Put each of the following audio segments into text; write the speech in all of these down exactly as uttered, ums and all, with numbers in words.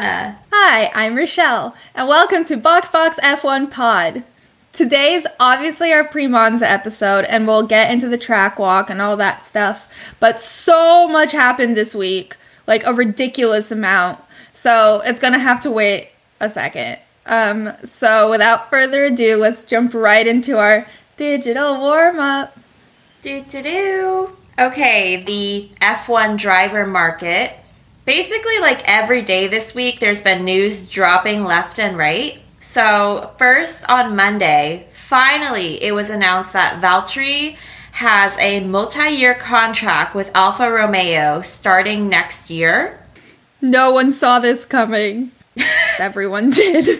Hannah. Hi, I'm Rochelle, and welcome to BoxBox F one Pod. Today's obviously our pre-Monza episode, and we'll get into the track walk and all that stuff, but so much happened this week, like a ridiculous amount, so it's gonna have to wait a second. Um, so without further ado, let's jump right into our digital warm-up. Do-do-do. Okay, the F one driver market. Basically, like every day this week, there's been news dropping left and right. So, first on Monday, finally, it was announced that Valtteri has a multi-year contract with Alfa Romeo starting next year. No one saw this coming. Everyone did.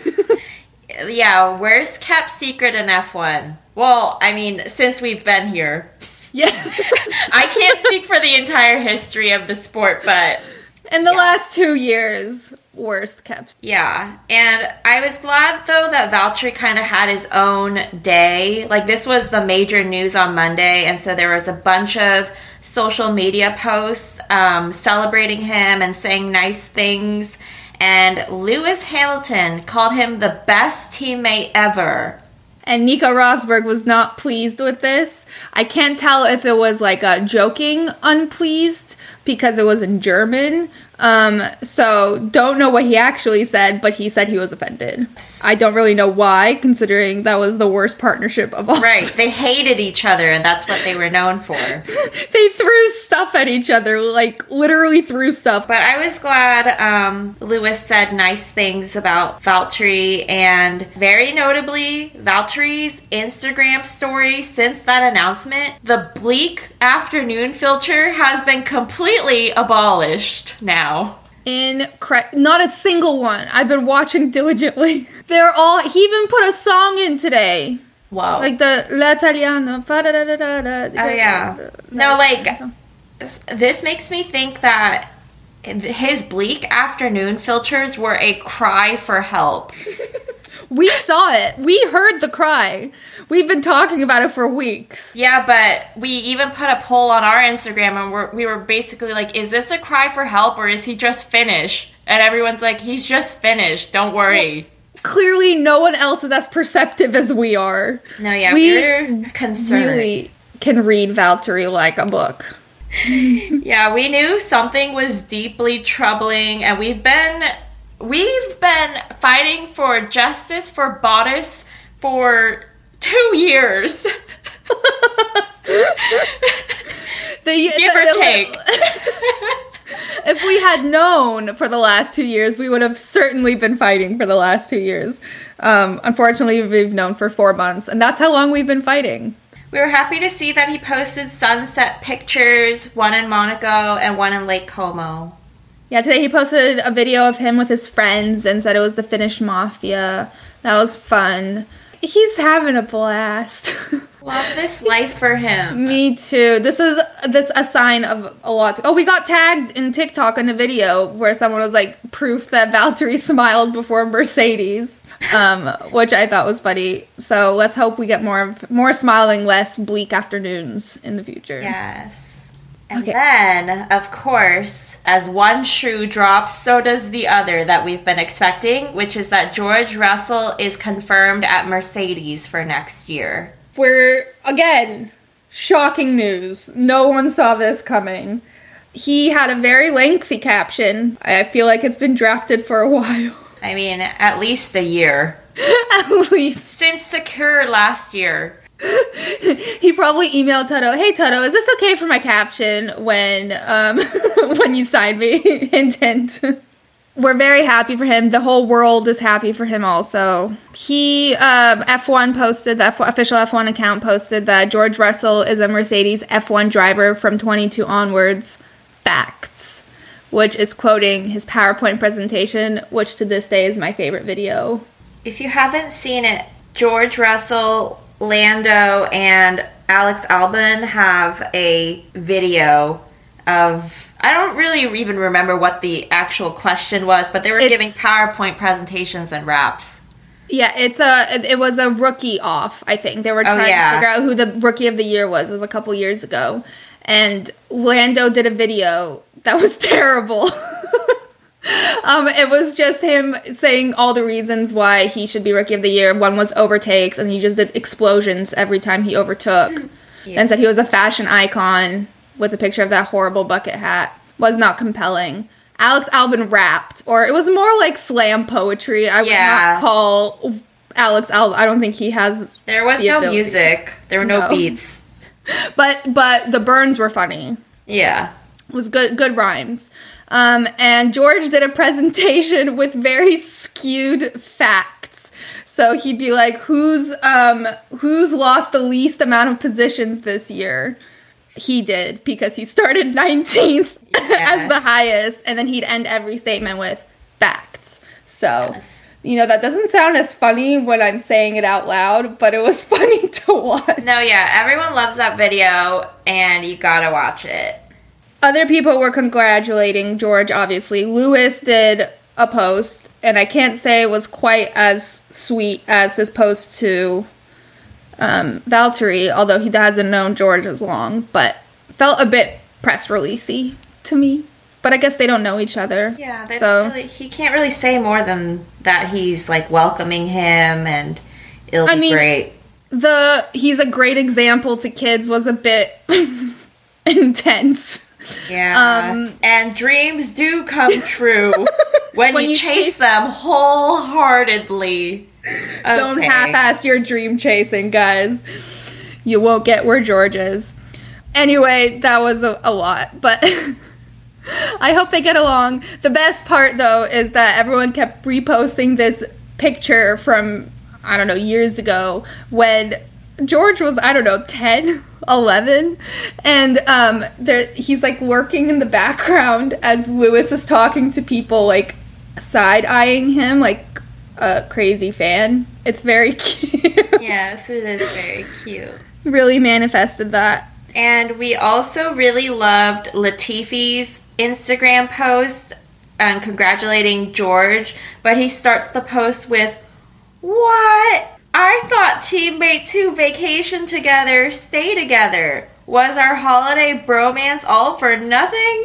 Yeah, worst kept secret in F one. Well, I mean, since we've been here. Yeah. I can't speak for the entire history of the sport, but... In the yeah. last two years, worst kept. Yeah, and I was glad, though, that Valtteri kind of had his own day. Like, this was the major news on Monday, and so there was a bunch of social media posts um, celebrating him and saying nice things. And Lewis Hamilton called him the best teammate ever. And Nico Rosberg was not pleased with this. I can't tell if it was like a joking unpleased because it was in German. Um, so don't know what he actually said, but he said he was offended. I don't really know why, considering that was the worst partnership of all. Right. They hated each other, and that's what they were known for. They threw stuff at each other, like literally threw stuff. But I was glad um, Lewis said nice things about Valtteri, and very notably, Valtteri's Instagram story since that announcement, the bleak afternoon filter has been completely abolished now. Incredible. Not a single one. I've been watching diligently. They're all... He even put a song in today. Wow. Like the L'Italiano. Oh, yeah. No, like, this makes me think that his bleak afternoon filters were a cry for help. We saw it. We heard the cry. We've been talking about it for weeks. Yeah, but we even put a poll on our Instagram, and we're, we were basically like, is this a cry for help, or is he just finished? And everyone's like, he's just finished. Don't worry. Well, clearly, no one else is as perceptive as we are. No, yeah, we we're concerned. Really can read Valtteri like a book. Yeah, we knew something was deeply troubling, and we've been... We've been fighting for justice for Bottas for two years. the, Give or take. If we had known for the last two years, we would have certainly been fighting for the last two years. Um, unfortunately, we've known for four months, and that's how long we've been fighting. We were happy to see that he posted sunset pictures, one in Monaco and one in Lake Como. Yeah, today he posted a video of him with his friends and said it was the Finnish Mafia. That was fun. He's having a blast. Love this life for him. Me too. This is this a sign of a lot. To- oh, we got tagged in TikTok in a video where someone was like, proof that Valtteri smiled before Mercedes, um, which I thought was funny. So let's hope we get more of more smiling, less bleak afternoons in the future. Yes. And okay. Then, of course, as one shoe drops, so does the other that we've been expecting, which is that George Russell is confirmed at Mercedes for next year. We're, again, shocking news. No one saw this coming. He had a very lengthy caption. I feel like it's been drafted for a while. I mean, at least a year. At least. Since Secure last year. He probably emailed Toto, hey Toto, is this okay for my caption when um when you sign me? Hint, hint. We're very happy for him. The whole world is happy for him also. He, um, F one posted, the F one, official F one account posted that George Russell is a Mercedes F one driver from twenty-two onwards. Facts. Which is quoting his PowerPoint presentation, which to this day is my favorite video. If you haven't seen it, George Russell, Lando, and Alex Albon have a video of, I don't really even remember what the actual question was, but they were it's, giving PowerPoint presentations and raps. Yeah, it's a, it was a rookie off, I think. They were trying oh, yeah. to figure out who the rookie of the year was. It was a couple years ago. And Lando did a video that was terrible. Um, it was just him saying all the reasons why he should be Rookie of the Year. One was overtakes, and he just did explosions every time he overtook. Yeah. And said he was a fashion icon with a picture of that horrible bucket hat. Was not compelling. Alex Albon rapped, or it was more like slam poetry. I would yeah. not call Alex Albon. I don't think he has. There was the no ability. music. There were no, no beats. But but the burns were funny. Yeah, it was good good rhymes. Um, and George did a presentation with very skewed facts. So he'd be like, "Who's um who's lost the least amount of positions this year?" He did, because he started nineteenth yes. as the highest, and then he'd end every statement with facts. So, yes. you know, that doesn't sound as funny when I'm saying it out loud, but it was funny to watch. No, yeah, everyone loves that video, and you gotta watch it. Other people were congratulating George, obviously. Lewis did a post, and I can't say it was quite as sweet as his post to um, Valtteri, although he hasn't known George as long, but felt a bit press release-y to me. But I guess they don't know each other. Yeah, they so. don't really, he can't really say more than that he's, like, welcoming him, and it'll be I mean, great. The he's a great example to kids was a bit intense. Yeah, um, and dreams do come true when, when you, you chase, chase them wholeheartedly. Okay. Don't half-ass your dream chasing, guys. You won't get where George is. Anyway, that was a, a lot, but I hope they get along. The best part, though, is that everyone kept reposting this picture from, I don't know, years ago when George was, I don't know, ten, eleven, and um, there he's, like, working in the background as Lewis is talking to people, like, side-eyeing him, like a crazy fan. It's very cute. Yes, it is very cute. Really manifested that. And we also really loved Latifi's Instagram post um, congratulating George, but he starts the post with, "What? I thought teammates who vacation together stay together. Was our holiday bromance all for nothing?"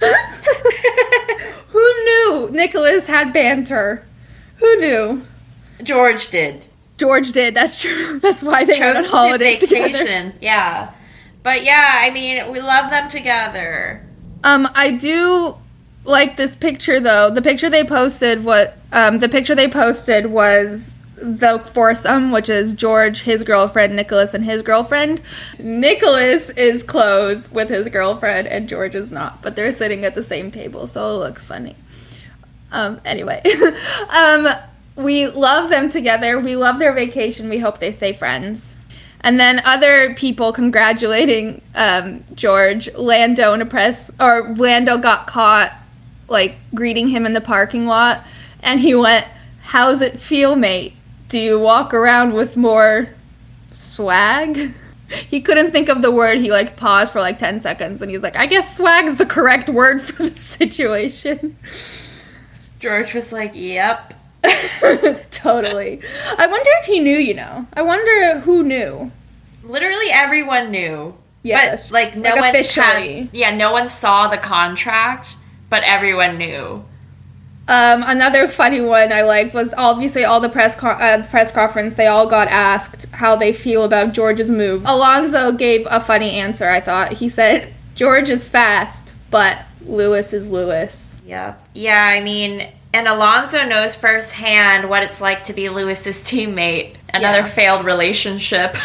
Who knew Nicholas had banter? Who knew? George did. George did, that's true. That's why they Chose went on holiday to vacation. together. Yeah. But yeah, I mean, we love them together. Um, I do like this picture, though. The picture they posted, what um, the picture they posted was the foursome, which is George, his girlfriend, Nicholas, and his girlfriend. Nicholas is clothed with his girlfriend, and George is not, but they're sitting at the same table, so it looks funny. Um, anyway, um, we love them together. We love their vacation. We hope they stay friends. And then other people congratulating um, George. Lando in a press, or Lando got caught, like, greeting him in the parking lot, and he went, "How's it feel, mate? Do you walk around with more swag?" He couldn't think of the word. He, like, paused for, like, ten seconds, and he was like, "I guess swag's the correct word for the situation." George was like, "Yep." Totally. I wonder if he knew, you know. I wonder who knew. Literally everyone knew. Yeah, but, like, no like one officially. Had, yeah, no one saw the contract, but everyone knew. Um, another funny one I liked was obviously all the press co- uh, press conference, they all got asked how they feel about George's move. Alonso gave a funny answer, I thought. He said, "George is fast, but Lewis is Lewis." Yep. Yeah, I mean, and Alonso knows firsthand what it's like to be Lewis's teammate. Another yeah. failed relationship.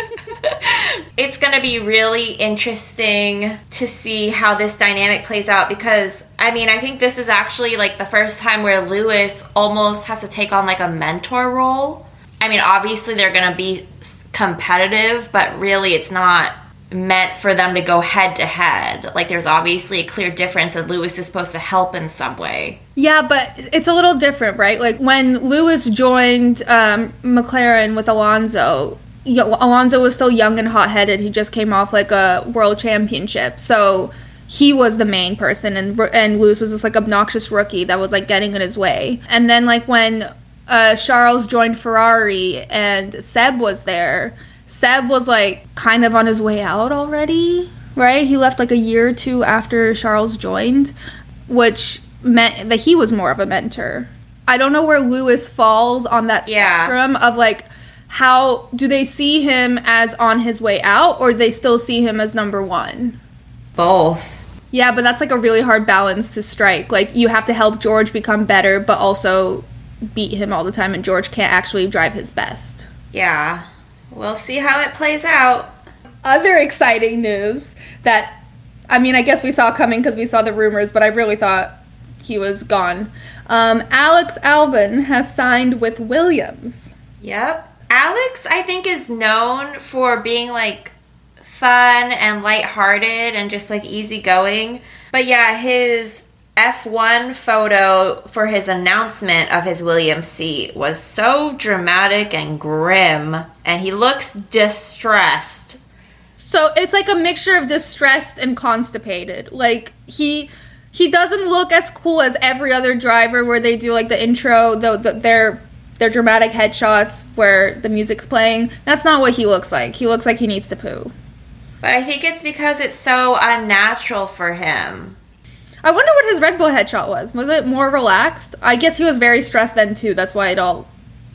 It's going to be really interesting to see how this dynamic plays out because, I mean, I think this is actually, like, the first time where Lewis almost has to take on, like, a mentor role. I mean, obviously they're going to be competitive, but really it's not meant for them to go head to head. Like, there's obviously a clear difference and Lewis is supposed to help in some way. Yeah, but it's a little different, right? Like, when Lewis joined um, McLaren with Alonso, Alonso was still young and hot-headed. He just came off, like, a world championship. So he was the main person, and and Lewis was this, like, obnoxious rookie that was, like, getting in his way. And then, like, when uh, Charles joined Ferrari and Seb was there, Seb was, like, kind of on his way out already, right? He left, like, a year or two after Charles joined, which meant that he was more of a mentor. I don't know where Lewis falls on that yeah. spectrum of like, how do they see him as on his way out, or they still see him as number one? Both. Yeah, but that's like a really hard balance to strike. Like, you have to help George become better, but also beat him all the time, and George can't actually drive his best. Yeah. We'll see how it plays out. Other exciting news that, I mean, I guess we saw coming because we saw the rumors, but I really thought he was gone. Um, Alex Albon has signed with Williams. Yep. Alex, I think, is known for being, like, fun and lighthearted and just, like, easygoing. But, yeah, his F one photo for his announcement of his Williams seat was so dramatic and grim, and he looks distressed. So it's like a mixture of distressed and constipated. Like, he he doesn't look as cool as every other driver where they do, like, the intro, the, the their their dramatic headshots where the music's playing. That's not what he looks like. He looks like he needs to poo. But I think it's because it's so unnatural for him. I wonder what his Red Bull headshot was. Was it more relaxed? I guess he was very stressed then, too. That's why it all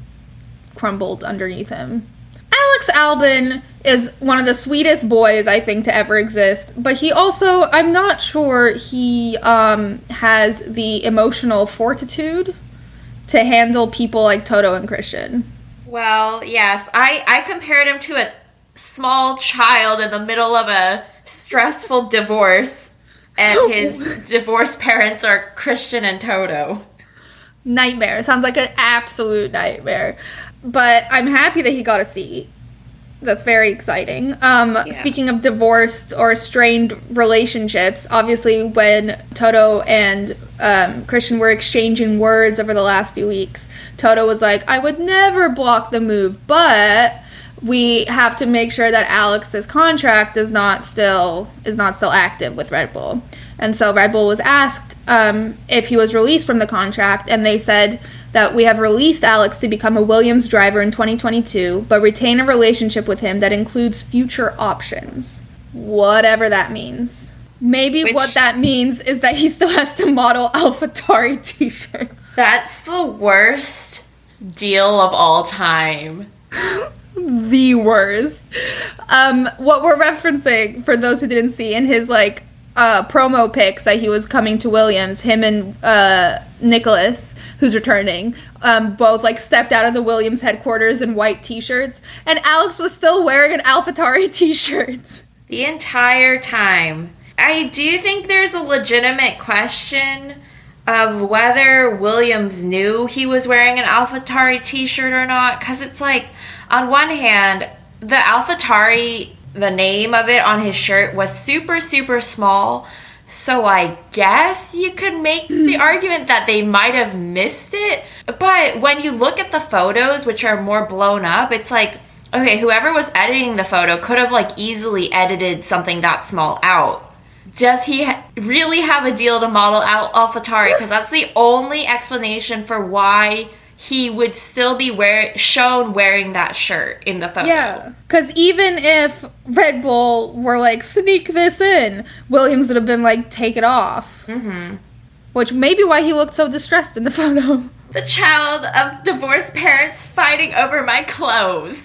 crumbled underneath him. Alex Albon is one of the sweetest boys, I think, to ever exist. But he also, I'm not sure he um, has the emotional fortitude to handle people like Toto and Christian. Well, yes. I, I compared him to a small child in the middle of a stressful divorce. And his divorced parents are Christian and Toto. Nightmare. Sounds like an absolute nightmare. But I'm happy that he got a seat. That's very exciting. Um, yeah. Speaking of divorced or strained relationships, obviously when Toto and um, Christian were exchanging words over the last few weeks, Toto was like, I would never block the move, but we have to make sure that Alex's contract is not still is not still active with Red Bull. And so Red Bull was asked um, if he was released from the contract, and they said that we have released Alex to become a Williams driver in twenty twenty-two, but retain a relationship with him that includes future options. Whatever that means. Maybe Which, what that means is that he still has to model AlphaTauri t-shirts. That's the worst deal of all time. The worst. Um, what we're referencing, for those who didn't see, in his, like, uh, promo pics that he was coming to Williams, him and uh, Nicholas, who's returning, um, both, like, stepped out of the Williams headquarters in white t-shirts, and Alex was still wearing an AlphaTauri t-shirt. The entire time. I do think there's a legitimate question of whether Williams knew he was wearing an AlphaTauri t-shirt or not, because it's like, on one hand, the AlphaTauri, the name of it on his shirt was super, super small, so I guess you could make the argument that they might have missed it. But when you look at the photos, which are more blown up, it's like, okay, whoever was editing the photo could have, like, easily edited something that small out. Does he ha- really have a deal to model out AlphaTauri? Because that's the only explanation for why he would still be wear- shown wearing that shirt in the photo. Yeah, because even if Red Bull were like, sneak this in, Williams would have been like, take it off. Mm-hmm. Which may be why he looked so distressed in the photo. The child of divorced parents fighting over my clothes.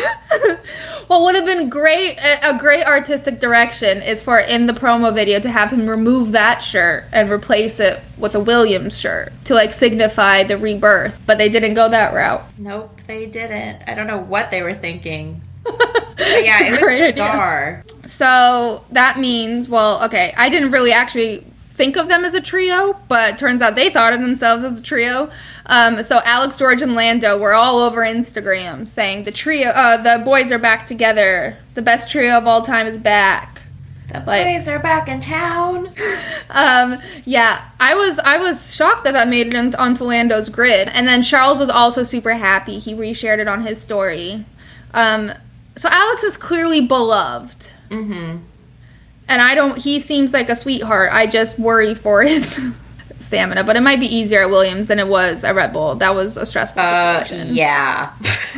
What would have been great, a great artistic direction is for, in the promo video, to have him remove that shirt and replace it with a Williams shirt to, like, signify the rebirth. But they didn't go that route. Nope, they didn't. I don't know what they were thinking. But yeah, it was bizarre. Idea. So that means, well, okay, I didn't really actually think of them as a trio, but turns out they thought of themselves as a trio. Um, so Alex, George, and Lando were all over Instagram saying the trio, uh, the boys are back together. The best trio of all time is back. The boys like, are back in town. Um, yeah, I was I was shocked that that made it onto Lando's grid, and then Charles was also super happy. He reshared it on his story. Um, so Alex is clearly beloved. Mm-hmm. And I don't, he seems like a sweetheart. I just worry for his stamina. But it might be easier at Williams than it was at Red Bull. That was a stressful situation. Uh, yeah.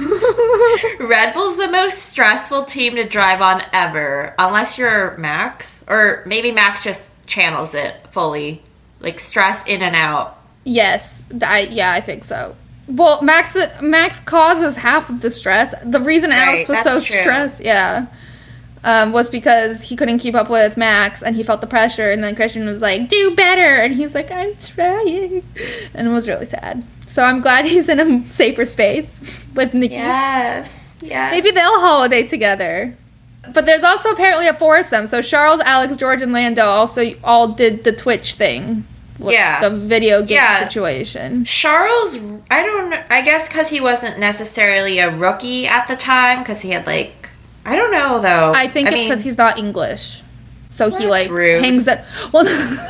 Red Bull's the most stressful team to drive on ever. Unless you're Max. Or maybe Max just channels it fully. like stress in and out. Yes, I, yeah, I think so. Well, Max Max causes half of the stress. The reason Alex Right, was so that's true. stressed, yeah, um, was because he couldn't keep up with Max, and he felt the pressure. And then Christian was like, "Do better," and he's like, "I'm trying," and it was really sad. So I'm glad he's in a safer space with Nikki. Yes, yes. Maybe they'll holiday together. But there's also apparently a foursome. So Charles, Alex, George, and Lando also all did the Twitch thing. With Yeah. the video game Yeah. situation. Charles, I don't know. I guess because he wasn't necessarily a rookie at the time, because he had like, I don't know though. I think I it's mean, because he's not English. So he That's like rude. hangs out. Well,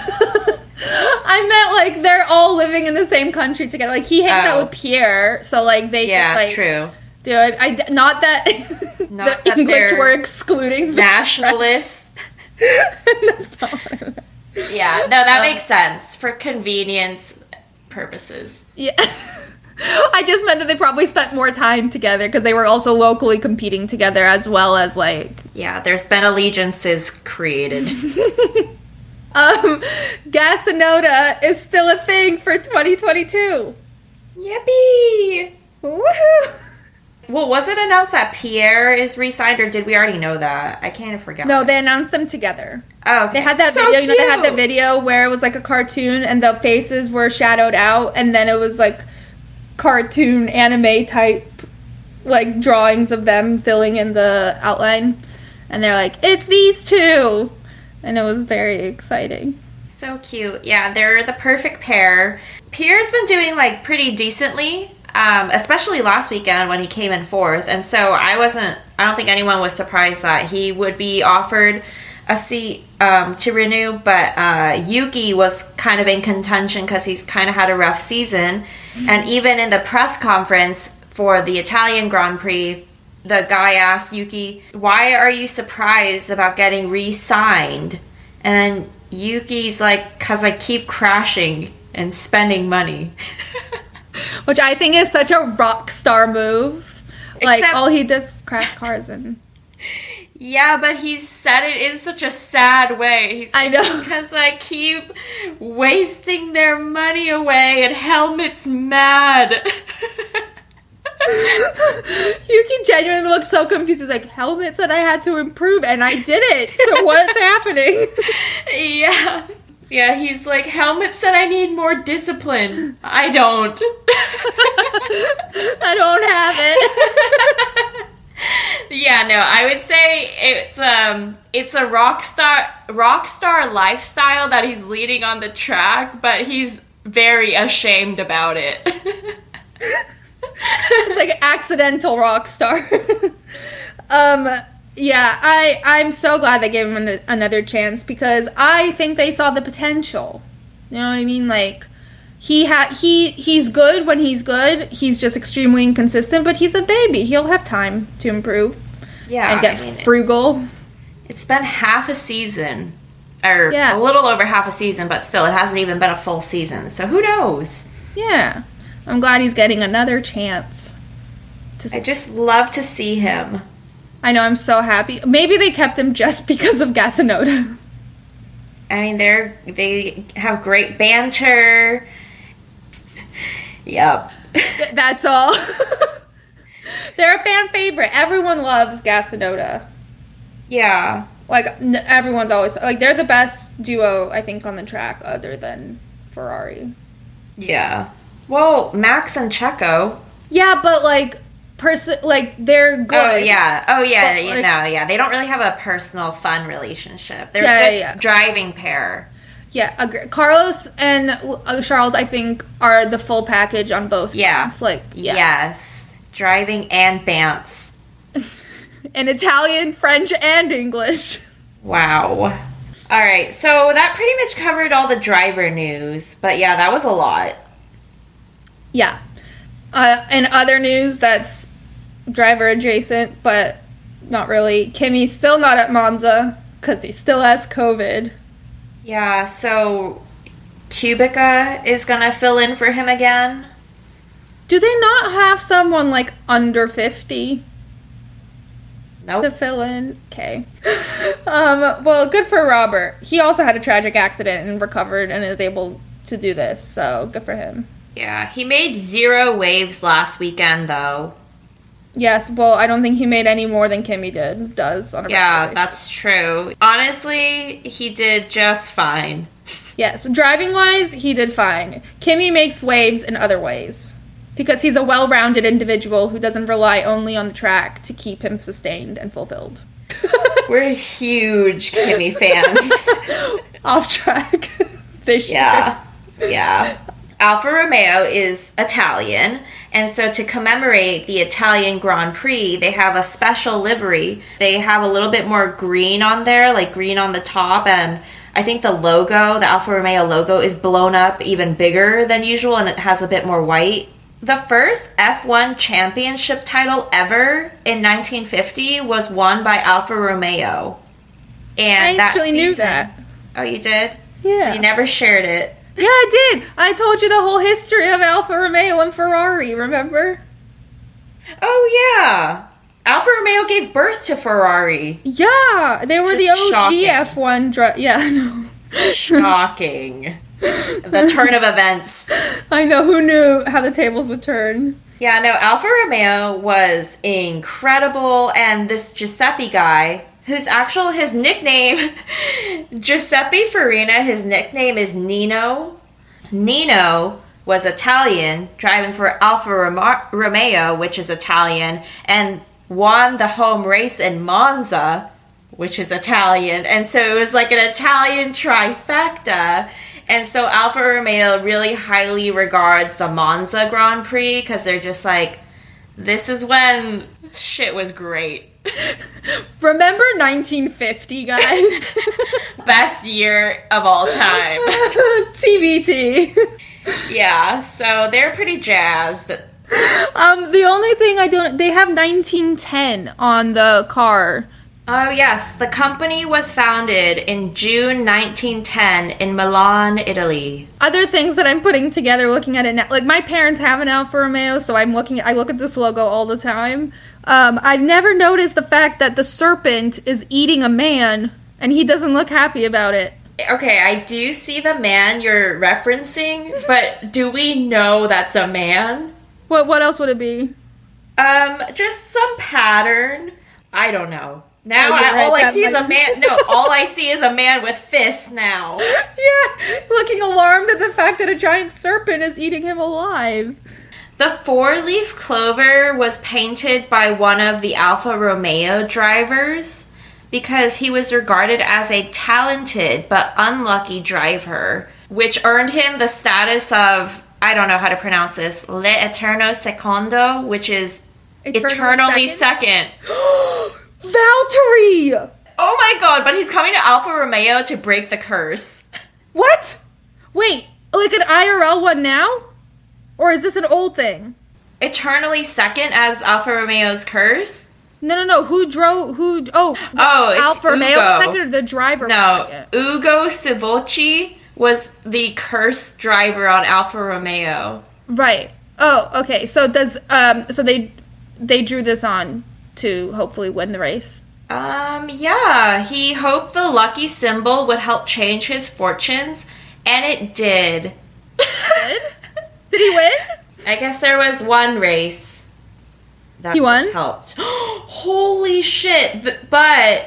I meant like they're all living in the same country together. Like he hangs Oh. out with Pierre. So like they yeah, just like. true. Dude, I, I, not that Not the that English they're were excluding the Nationalists. That's not what I meant. Yeah, no, that Um, makes sense for convenience purposes. Yeah. I just meant that they probably spent more time together because they were also locally competing together as well as like Yeah, there's been allegiances created. um Gasanoda is still a thing for twenty twenty-two. Yippee! Woohoo! Well, was it announced that Pierre is re-signed, or did we already know that? I kind of forgot. No, they announced them together. Oh, okay. They had that So video, you know, they had the cute. video where it was like a cartoon and the faces were shadowed out, and then it was like cartoon anime type like drawings of them filling in the outline. And they're like, it's these two! And it was very exciting. So cute. Yeah, they're the perfect pair. Pierre's been doing like pretty decently, um, especially last weekend when he came in fourth. And so I wasn't, I don't think anyone was surprised that he would be offered a seat um, to renew. But uh, Yuki was kind of in contention because he's kind of had a rough season. And even in the press conference for the Italian Grand Prix, the guy asked Yuki, why are you surprised about getting re-signed? And then Yuki's like, because I keep crashing and spending money. Which I think is such a rock star move. Like, Except- all he does is crash cars and... Yeah, but he said it in such a sad way. He's I like, know. because I keep wasting their money away and Helmet's mad. Yuki genuinely looked so confused. He's like, Helmet said I had to improve, and I did it. So what's happening? Yeah. Yeah, he's like, Helmet said I need more discipline. I don't. I don't have it. Yeah, no, I would say it's um it's a rock star rock star lifestyle that he's leading on the track, but he's very ashamed about it. It's like an accidental rock star. um, yeah, I I'm so glad they gave him an- another chance because I think they saw the potential. You know what I mean? Like he had he he's good when he's good. He's just extremely inconsistent, but he's a baby. He'll have time to improve Yeah, and get I mean, frugal. it's been half a season, or Yeah. a little over half a season, but still, it hasn't even been a full season. So who knows? Yeah, I'm glad he's getting another chance. To I just love to see him. I know, I'm so happy. Maybe they kept him just because of Gasanoda. I mean, they're they have great banter. Yep. That's all. They're a fan favorite. Everyone loves Gasanoda. Yeah. Like, n- everyone's always... Like, they're the best duo, I think, on the track, other than Ferrari. Yeah. Well, Max and Checo. Yeah, but, like, person, like, they're good. Oh yeah. Oh yeah. But, you like- know, yeah. They don't really have a personal, fun relationship. They're Yeah, a good yeah, yeah. driving pair. Yeah, agree. Carlos and uh, Charles, I think, are the full package on both. Yeah. It's like, yeah. Yes. Driving and bants. In Italian, French, and English. Wow. All right. So that pretty much covered all the driver news. But yeah, that was a lot. Yeah. Uh, in other news that's driver adjacent, but not really. Kimmy's still not at Monza because he still has COVID. Yeah. So Kubica is gonna fill in for him again. Do they not have someone like under fifty Nope. to fill in? Okay. Um, well, good for Robert. He also had a tragic accident and recovered and is able to do this, so good for him. Yeah, he made zero waves last weekend, though. Yes, well, I don't think he made any more than Kimi did, does on a Yeah, regular basis. that's true. Honestly, he did just fine. Yeah, so driving-wise, he did fine. Kimi makes waves in other ways. Because he's a well-rounded individual who doesn't rely only on the track to keep him sustained and fulfilled. We're huge Kimi fans. Off track. They should. Yeah, yeah. Alfa Romeo is Italian, and so to commemorate the Italian Grand Prix, they have a special livery. They have a little bit more green on there, like green on the top, and I think the logo, the Alfa Romeo logo, is blown up even bigger than usual, and it has a bit more white. The first F one championship title ever in nineteen fifty was won by Alfa Romeo. And I actually that knew season, that. Oh, you did? Yeah. You never shared it. Yeah, I did. I told you the whole history of Alfa Romeo and Ferrari, remember? Oh, yeah. Alfa Romeo gave birth to Ferrari. Yeah, they were Just the O G shocking. F one dri- Yeah, I know. Shocking. The turn of events. I know, who knew how the tables would turn? Yeah, no, Alfa Romeo was incredible, and this Giuseppe guy, whose actual, his nickname, Giuseppe Farina, his nickname is Nino. Nino was Italian, driving for Alfa Rom- Romeo, which is Italian, and won the home race in Monza, which is Italian, and so it was like an Italian trifecta. And so Alfa Romeo really highly regards the Monza Grand Prix because they're just like, this is when shit was great. Remember nineteen fifty, guys? Best year of all time. T B T. Yeah, so they're pretty jazzed. Um, the only thing I don't... They have nineteen ten on the car. Oh, yes. The company was founded in June nineteen ten in Milan, Italy. Other things that I'm putting together looking at it now, like my parents have an Alfa Romeo, so I'm looking, I look at this logo all the time. Um, I've never noticed the fact that the serpent is eating a man, and he doesn't look happy about it. Okay, I do see the man you're referencing, but do we know that's a man? What, what else would it be? Um, just some pattern. I don't know. Now Oh, you're I, right, all I that see is a might- man. No, all I see is a man with fists now. Yeah, looking alarmed at the fact that a giant serpent is eating him alive. The four-leaf clover was painted by one of the Alfa Romeo drivers because he was regarded as a talented but unlucky driver, which earned him the status of, I don't know how to pronounce this, L'Eterno Secondo, which is Eternal eternally second? second. Valtteri! Oh my god, but he's coming to Alfa Romeo to break the curse. What? Wait, like an I R L one now? Or is this an old thing? Eternally second as Alfa Romeo's curse? No, no, no. Who drove? Who? Oh, Oh, it's Alfa Romeo Ugo. second or the driver? No, second? Ugo Savocci was the cursed driver on Alfa Romeo. Right. Oh, okay. So does um? So they they drew this on to hopefully win the race. Um, yeah, he hoped the lucky symbol would help change his fortunes, and it did. Did? Did he win? I guess there was one race that He won? this helped. Holy shit! Th- But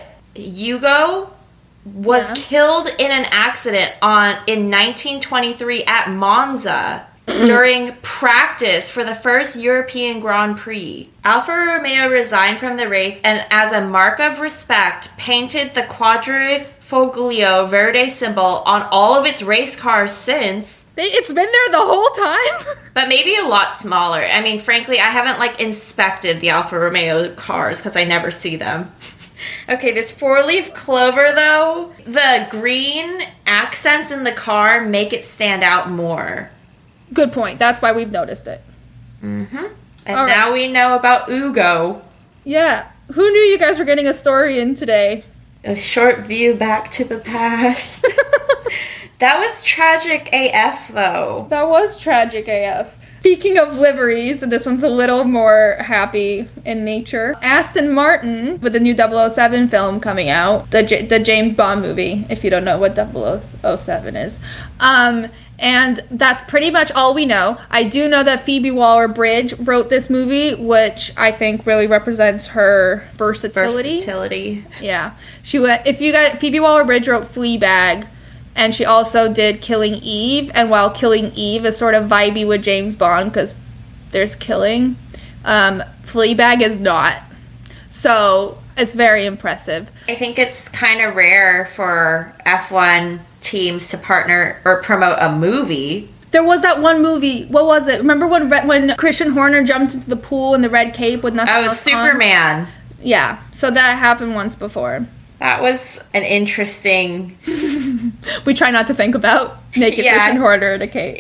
Ugo was Yeah. killed in an accident on in nineteen twenty-three at Monza during practice for the first European Grand Prix. Alfa Romeo resigned from the race and, as a mark of respect, painted the Quadrifoglio Verde symbol on all of its race cars since. They, it's been there the whole time. But maybe a lot smaller. I mean, frankly, I haven't, like, inspected the Alfa Romeo cars because I never see them. Okay, this four-leaf clover, though, the green accents in the car make it stand out more. Good point. That's why we've noticed it. Mm-hmm. And All right. now we know about Ugo. Yeah. Who knew you guys were getting a story in today? A short view back to the past. That was tragic A F, though. That was tragic A F. Speaking of liveries, this one's a little more happy in nature. Aston Martin, with the new double oh seven film coming out, the J- the James Bond movie, if you don't know what double oh seven is. Um, and that's pretty much all we know. I do know that Phoebe Waller-Bridge wrote this movie, which I think really represents her versatility. Versatility. Yeah. She went, if you got, Phoebe Waller-Bridge wrote Fleabag, and she also did Killing Eve, and while Killing Eve is sort of vibey with James Bond, because there's killing, um, Fleabag is not. So, it's very impressive. I think it's kind of rare for F one teams to partner or promote a movie. There was that one movie, what was it? Remember when when Christian Horner jumped into the pool in the red cape with nothing Oh, else it's Superman. on? Yeah, so that happened once before. That was an interesting... We try not to think about naked Yeah. Christian Horner in a cape.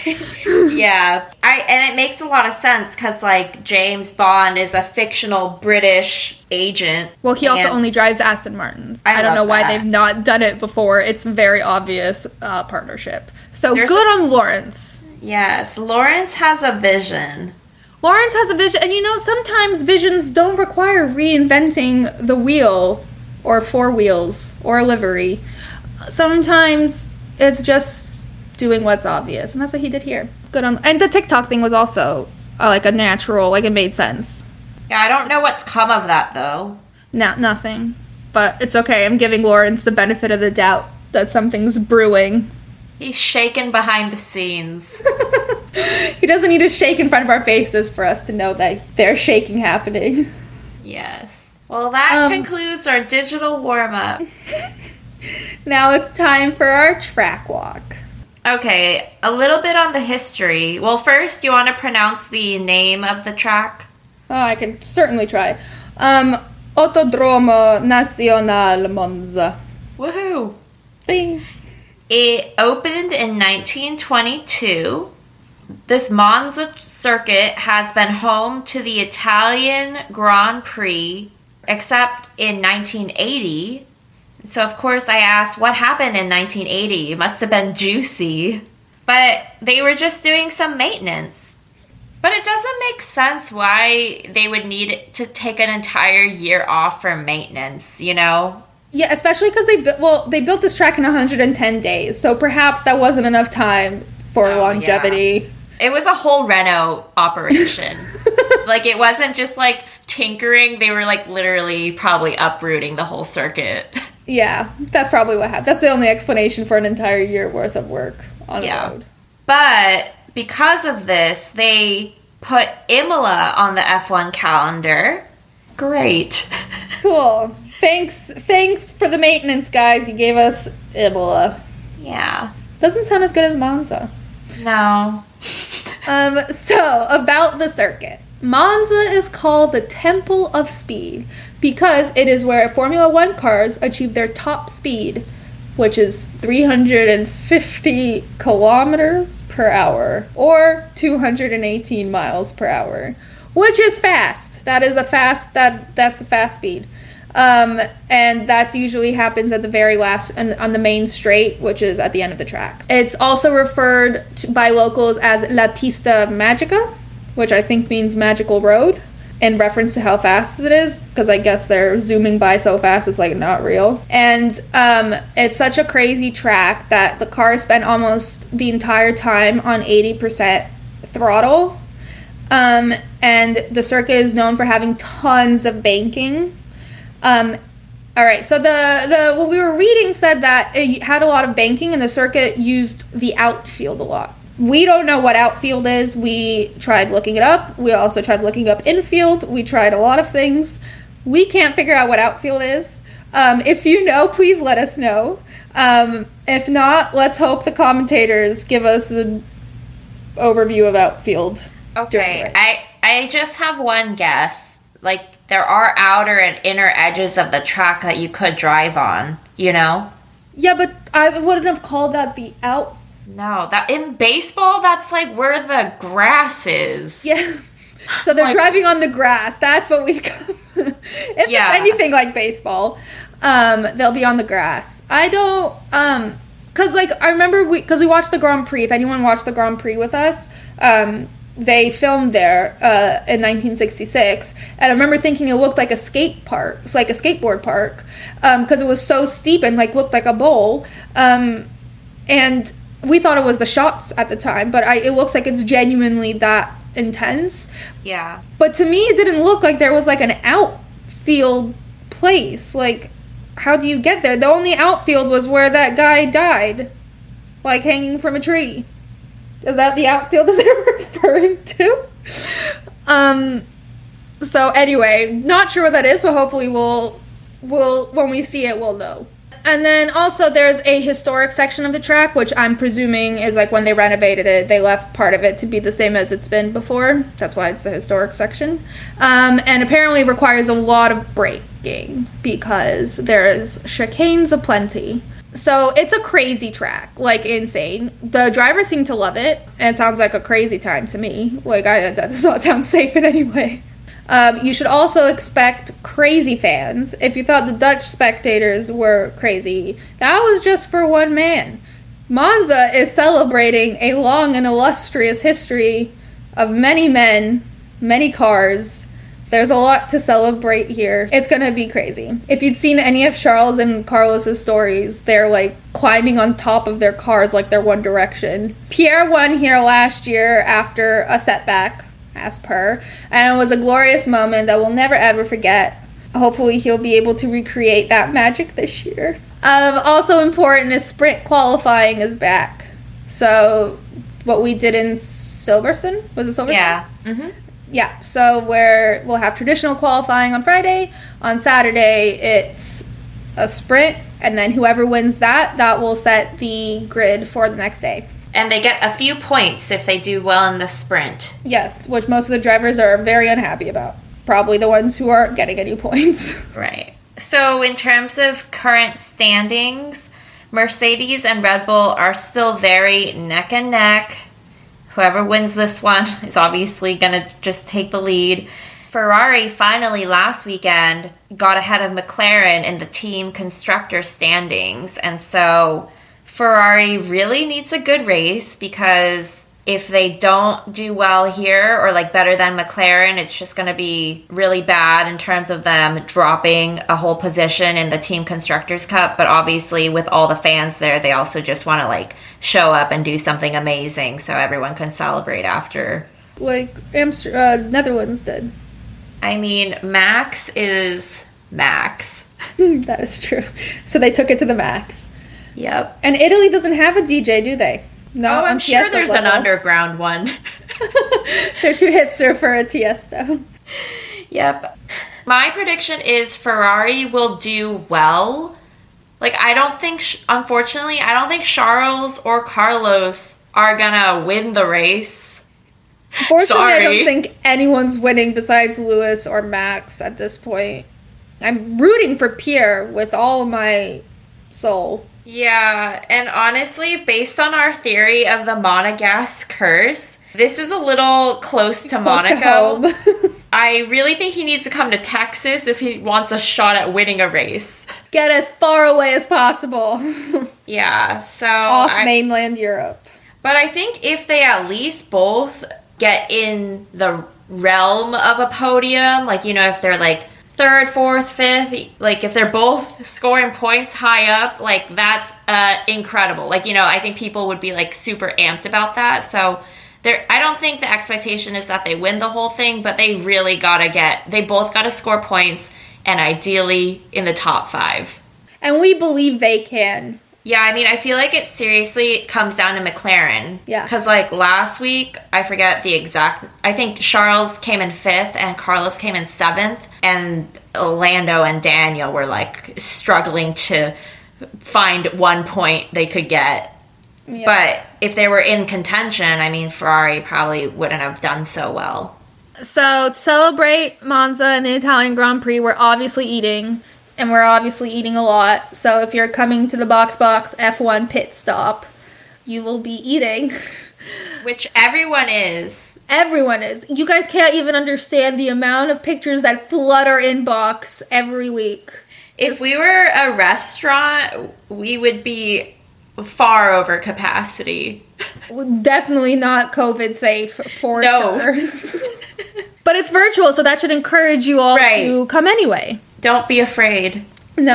Yeah. I and it makes a lot of sense because, like, James Bond is a fictional British agent. Well, he also and- only drives Aston Martins. I, I don't know love why that. they've not done it before. It's a very obvious uh, partnership. So There's good a- on Lawrence. Yes, Lawrence has a vision. Lawrence has a vision, and you know, sometimes visions don't require reinventing the wheel or four wheels or a livery. Sometimes it's just doing what's obvious, and that's what he did here. Good on, and the TikTok thing was also uh, like a natural, like it made sense. Yeah, I don't know what's come of that, though. No, nothing, but it's okay. I'm giving Lawrence the benefit of the doubt that something's brewing. He's shaking behind the scenes. He doesn't need to shake in front of our faces for us to know that there's shaking happening. Yes. Well, that Um, concludes our digital warm-up. Now it's time for our track walk. Okay, a little bit on the history. Well, first, you want to pronounce the name of the track? Oh, I can certainly try. Um, Autodromo Nacional Monza. Woohoo! Bing. It opened in nineteen twenty-two. This Monza circuit has been home to the Italian Grand Prix, except in nineteen eighty. So, of course, I asked, what happened in nineteen eighty? It must have been juicy. But they were just doing some maintenance. But it doesn't make sense why they would need to take an entire year off for maintenance, you know? Yeah, especially because they bu- well they built this track in one hundred ten days, so perhaps that wasn't enough time for Oh, longevity. It was a whole reno operation. Like, it wasn't just, like, tinkering. They were, like, literally probably uprooting the whole circuit. Yeah, that's probably what happened. That's the only explanation for an entire year worth of work on Yeah. the road. But because of this, they put Imola on the F one calendar. Great. Cool. Thanks, thanks for the maintenance, guys. You gave us Imola. Yeah. Doesn't sound as good as Monza. No. Um, so, about the circuit. Monza is called the Temple of Speed because it is where Formula One cars achieve their top speed, which is three hundred fifty kilometers per hour, or two hundred eighteen miles per hour, which is fast. That is a fast, that that's a fast speed. Um, and that usually happens at the very last, on, on the main straight, which is at the end of the track. It's also referred to, by locals as La Pista Magica, which I think means magical road, in reference to how fast it is, because I guess they're zooming by so fast it's like not real. And um, it's such a crazy track that the cars spend almost the entire time on eighty percent throttle. Um, and the circuit is known for having tons of banking. Um, all right, so the, the what we were reading said that it had a lot of banking and the circuit used the outfield a lot. We don't know what outfield is. We tried looking it up. We also tried looking up infield. We tried a lot of things. We can't figure out what outfield is. Um, if you know, please let us know. Um, if not, let's hope the commentators give us an overview of outfield. Okay, I, I just have one guess. Like, there are outer and inner edges of the track that you could drive on, you know? Yeah, but I wouldn't have called that the out. No, that in baseball, that's like where the grass is. Yeah. So they're Like- driving on the grass. That's what we've got. If Yeah. it's anything like baseball, um, they'll be on the grass. I don't, um, cause like I remember we, cause we watched the Grand Prix. If anyone watched the Grand Prix with us, um, they filmed there uh, in nineteen sixty-six, and I remember thinking it looked like a skate park. It's like a skateboard park because um, it was so steep and like looked like a bowl. Um, and we thought it was the shots at the time, but I, it looks like it's genuinely that intense. Yeah. But to me, it didn't look like there was like an outfield place. Like, how do you get there? The only outfield was where that guy died, like hanging from a tree. Is that the outfield that they're referring to? Um. So anyway, not sure what that is, but hopefully we'll we'll when we see it, we'll know. And then also there's a historic section of the track, which I'm presuming is like when they renovated it, they left part of it to be the same as it's been before. That's why it's the historic section. Um, and apparently requires a lot of braking because there's chicanes aplenty. So it's a crazy track, like insane. The drivers seem to love it, and it sounds like a crazy time to me. Like, I, that does not sound safe in any way. Um, you should also expect crazy fans. If you thought the Dutch spectators were crazy, that was just for one man. Monza is celebrating a long and illustrious history of many men, many cars. There's a lot to celebrate here. It's going to be crazy. If you'd seen any of Charles and Carlos's stories, they're like climbing on top of their cars like they're One Direction. Pierre won here last year after a setback, as per, and it was a glorious moment that we'll never ever forget. Hopefully he'll be able to recreate that magic this year. Um, also important is sprint qualifying is back. So what we did in Silverstone, was it Silverstone? Yeah. Mm-hmm. Yeah, so where we'll have traditional qualifying on Friday. On Saturday, it's a sprint, and then whoever wins that, that will set the grid for the next day. And they get a few points if they do well in the sprint. Yes, which most of the drivers are very unhappy about. Probably the ones who aren't getting any points. Right. So in terms of current standings, Mercedes and Red Bull are still very neck and neck. Whoever wins this one is obviously going to just take the lead. Ferrari finally last weekend got ahead of McLaren in the team constructor standings. And so Ferrari really needs a good race because if they don't do well here or like better than McLaren, it's just going to be really bad in terms of them dropping a whole position in the Team Constructors Cup. But obviously with all the fans there, they also just want to like show up and do something amazing so everyone can celebrate after. Like Amster- uh, Netherlands did. I mean, Max is Max. That is true. So they took it to the max. Yep. And Italy doesn't have a D J, do they? No, oh, I'm sure Tiesto there's level. an underground one. They're too hipster for a Tiesto. Yep. My prediction is Ferrari will do well. Like, I don't think, unfortunately, I don't think Charles or Carlos are gonna win the race. Unfortunately, Sorry. I don't think anyone's winning besides Lewis or Max at this point. I'm rooting for Pierre with all my soul. Yeah, and honestly, based on our theory of the Monegasque curse, this is a little close to Close Monaco. to home. I really think he needs to come to Texas if he wants a shot at winning a race. Get as far away as possible. Yeah, so... Off I, mainland Europe. But I think if they at least both get in the realm of a podium, like, you know, if they're like third, fourth, fifth, like if they're both scoring points high up, like that's uh, incredible. Like, you know, I think people would be like super amped about that. So there, I don't think the expectation is that they win the whole thing, but they really gotta get, they both gotta score points and ideally in the top five. And we believe they can. Yeah, I mean, I feel like it seriously comes down to McLaren. Yeah. Because, like, last week, I forget the exact... I think Charles came in fifth and Carlos came in seventh. And Lando and Daniel were, like, struggling to find one point they could get. Yeah. But if they were in contention, I mean, Ferrari probably wouldn't have done so well. So, to celebrate Monza and the Italian Grand Prix, we're obviously eating... And we're obviously eating a lot. So if you're coming to the Box Box F one pit stop, you will be eating. Which everyone is. Everyone is. You guys can't even understand the amount of pictures that flood our inbox every week. If we were a restaurant, we would be far over capacity. Definitely not COVID safe for no. sure. But it's virtual, so that should encourage you all right. to come anyway. Don't be afraid. No.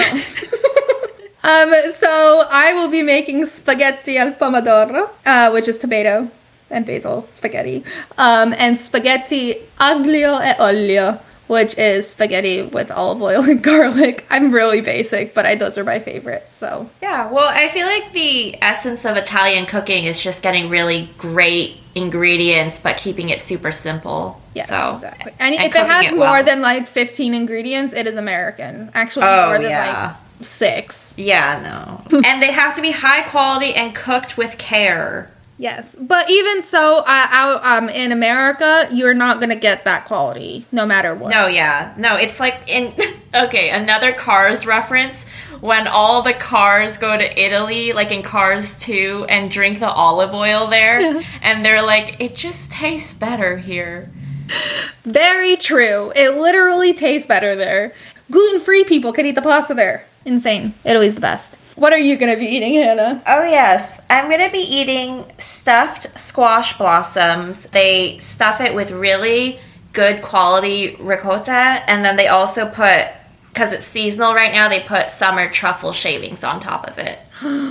um, so I will be making spaghetti al pomodoro, uh, which is tomato and basil spaghetti, um, and spaghetti aglio e olio, which is spaghetti with olive oil and garlic. I'm really basic, but I, those are my favorite, so. Yeah, well, I feel like the essence of Italian cooking is just getting really great ingredients, but keeping it super simple. Yeah, so, exactly. And, and if it has it more well. than, like, fifteen ingredients, it is American. Actually, oh, more than, yeah. like, six. Yeah, no. And they have to be high quality and cooked with care. Yes, but even so, uh, out, um, in America, you're not going to get that quality, no matter what. No, yeah. No, it's like in... Okay, another Cars reference. When all the cars go to Italy, like in Cars two, and drink the olive oil there, yeah. and they're like, it just tastes better here. Very true. It literally tastes better there. Gluten-free people can eat the pasta there. Insane. Italy's the best. What are you going to be eating, Hannah? Oh, yes. I'm going to be eating stuffed squash blossoms. They stuff it with really good quality ricotta, and then they also put, because it's seasonal right now, they put summer truffle shavings on top of it.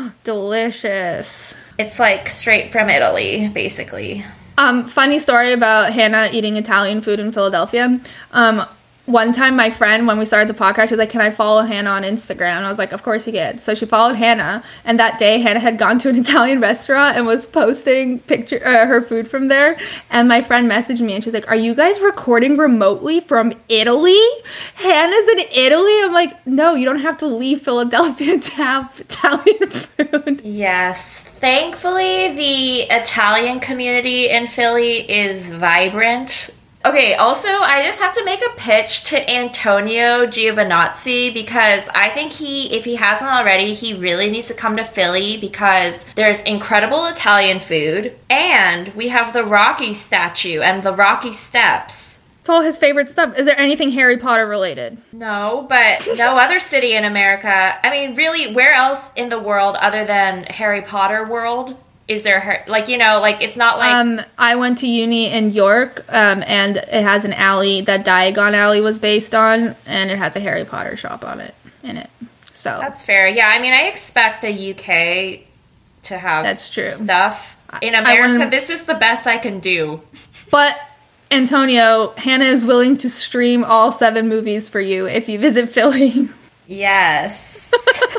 Delicious. It's like straight from Italy, basically. Um, funny story about Hannah eating Italian food in Philadelphia. Um, One time, my friend, when we started the podcast, she was like, can I follow Hannah on Instagram? And I was like, of course you can. So she followed Hannah, and that day, Hannah had gone to an Italian restaurant and was posting picture uh, her food from there. And my friend messaged me, and she's like, are you guys recording remotely from Italy? Hannah's in Italy? I'm like, no, you don't have to leave Philadelphia to have Italian food. Yes. Thankfully, the Italian community in Philly is vibrant. Okay, also, I just have to make a pitch to Antonio Giovinazzi because I think he, if he hasn't already, he really needs to come to Philly because there's incredible Italian food and we have the Rocky statue and the Rocky Steps. It's all his favorite stuff. Is there anything Harry Potter related? No, but no other city in America. I mean, really, where else in the world other than Harry Potter world? Is there, like, you know, like, it's not like... Um, I went to uni in York, um, and it has an alley that Diagon Alley was based on, and it has a Harry Potter shop on it, in it, so... That's fair. Yeah, I mean, I expect the U K to have That's true. stuff. In America, wanna... this is the best I can do. But, Antonio, Hannah is willing to stream all seven movies for you if you visit Philly. Yes.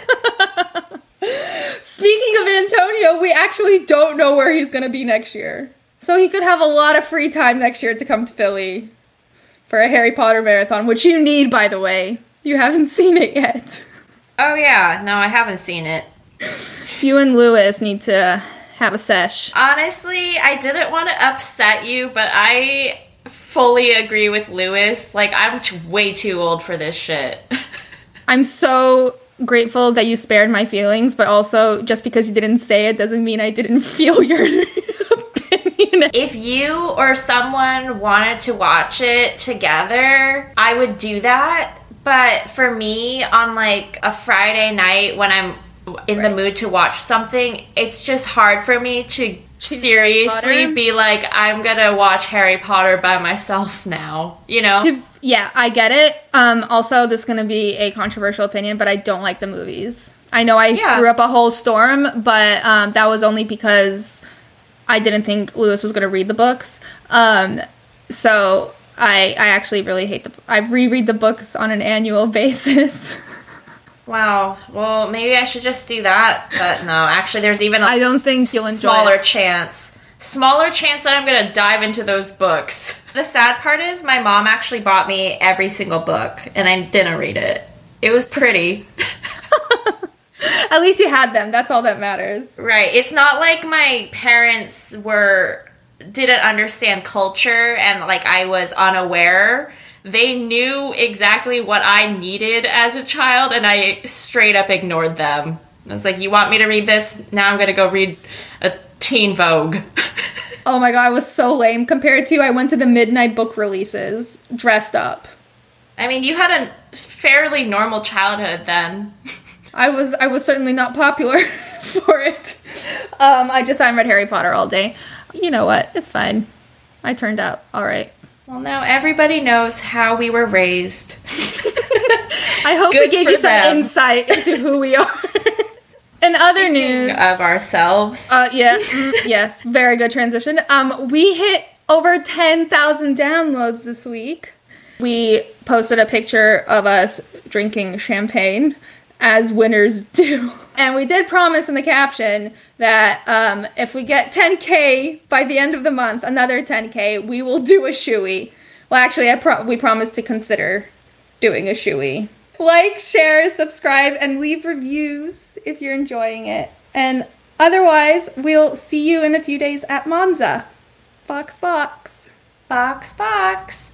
Speaking of Antonio, we actually don't know where he's going to be next year. So he could have a lot of free time next year to come to Philly for a Harry Potter marathon, which you need, by the way. You haven't seen it yet. Oh, yeah. No, I haven't seen it. You and Lewis need to have a sesh. Honestly, I didn't want to upset you, but I fully agree with Lewis. Like, I'm t- way too old for this shit. I'm so... grateful that you spared my feelings, but also just because you didn't say it doesn't mean I didn't feel your opinion. If you or someone wanted to watch it together, I would do that. But for me, on like a Friday night when I'm in right. the mood to watch something, it's just hard for me to Choose seriously be like, I'm gonna watch Harry Potter by myself now, you know? To- Yeah, I get it. Um, also, this is going to be a controversial opinion, but I don't like the movies. I know I yeah. grew up a whole storm, but um, that was only because I didn't think Lewis was going to read the books. Um, so I I actually really hate the... I reread the books on an annual basis. Wow. Well, maybe I should just do that. But no, actually, there's even a I don't think you'll enjoy smaller it. chance. Smaller chance that I'm going to dive into those books. The sad part is my mom actually bought me every single book, and I didn't read it. It was pretty. At least you had them. That's all that matters. Right. It's not like my parents were didn't understand culture and, like, I was unaware. They knew exactly what I needed as a child, and I straight up ignored them. I was like, you want me to read this? Now I'm going to go read a Teen Vogue. Oh my god, I was so lame. Compared to, I went to the midnight book releases, dressed up. I mean, you had a fairly normal childhood then. I was I was certainly not popular for it. Um, I just haven't read Harry Potter all day. You know what? It's fine. I turned out all right. Well, now everybody knows how we were raised. I hope we gave you some them. insight into who we are. In other Speaking news of ourselves, uh, yeah, mm, yes, very good transition. Um, we hit over ten thousand downloads this week. We posted a picture of us drinking champagne, as winners do. And we did promise in the caption that um, if we get ten K by the end of the month, another ten K, we will do a shoey. Well, actually, I pro- we promised to consider doing a shoey. Like, share, subscribe, and leave reviews if you're enjoying it. And otherwise, we'll see you in a few days at Monza. Box, box. Box, box.